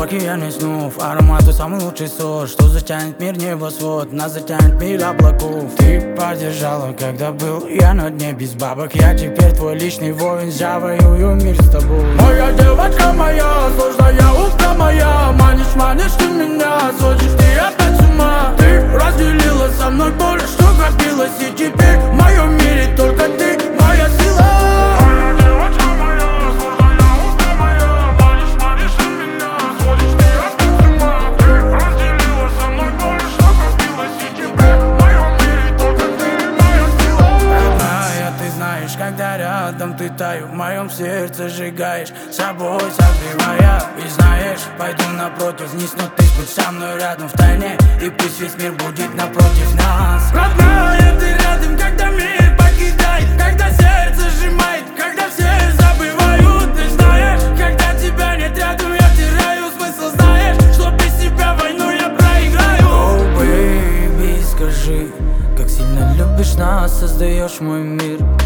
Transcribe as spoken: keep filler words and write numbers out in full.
океане снов, аромату самый лучший сорт, что затянет мир небосвод, нас затянет мир облаков. Ты поддержала, когда был я на дне без бабок. Я теперь твой личный воин, я воюю мир с тобой. Моя девочка моя, сложная узкая моя, манишь, манишь ты меня, сводишь ты опять с ума. Ты разделила со мной боль, что копилось, и теперь в моем мире только ты, моя сила. Когда рядом ты таю, в моем сердце сжигаешь, собой согревая. И знаешь, пойду напротив вниз, но ты будь со мной рядом в тайне, и пусть весь мир будет напротив нас. Родная, ты рядом, когда мир покидает, когда сердце сжимает, когда все забывают. Ты знаешь, когда тебя нет рядом, я теряю смысл, знаешь, что без тебя войну я проиграю. Oh, baby, скажи, как сильно любишь нас, создаешь мой мир.